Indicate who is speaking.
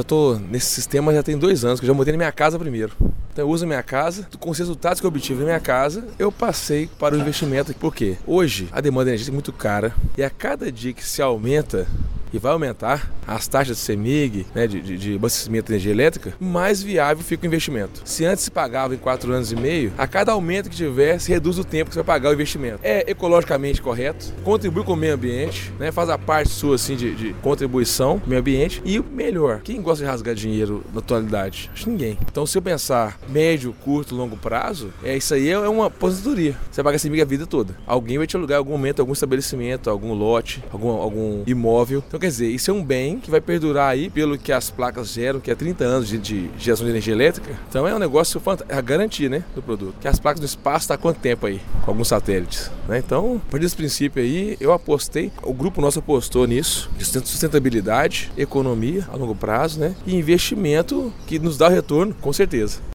Speaker 1: já estou nesse sistema já tem 2 anos, que eu já montei na minha casa primeiro. Então eu uso a minha casa, com os resultados que eu obtive na minha casa, eu passei para o investimento. Por quê? Hoje a demanda energética é muito cara e a cada dia que se aumenta, e vai aumentar as taxas de CEMIG, né, de abastecimento de energia elétrica, mais viável fica o investimento. Se antes se pagava em 4 anos e meio, a cada aumento que tiver, se reduz o tempo que você vai pagar o investimento. É ecologicamente correto, contribui com o meio ambiente, né, faz a parte sua assim, de contribuição com o meio ambiente. E o melhor, quem gosta de rasgar dinheiro na atualidade? Acho que ninguém. Então se eu pensar médio, curto, longo prazo, isso aí é uma aposentadoria. Você paga CEMIG a vida toda. Alguém vai te alugar em algum momento, algum estabelecimento, algum lote, algum imóvel. Então quer dizer, isso é um bem que vai perdurar aí pelo que as placas geram, que é 30 anos de geração de energia elétrica. Então é um negócio fantástico, é a garantia, né, do produto. Que as placas no espaço estão há quanto tempo aí? Com alguns satélites, né? Então, a partir desse princípio aí, eu apostei, o grupo nosso apostou nisso, de sustentabilidade, economia a longo prazo, né, e investimento que nos dá o retorno, com certeza.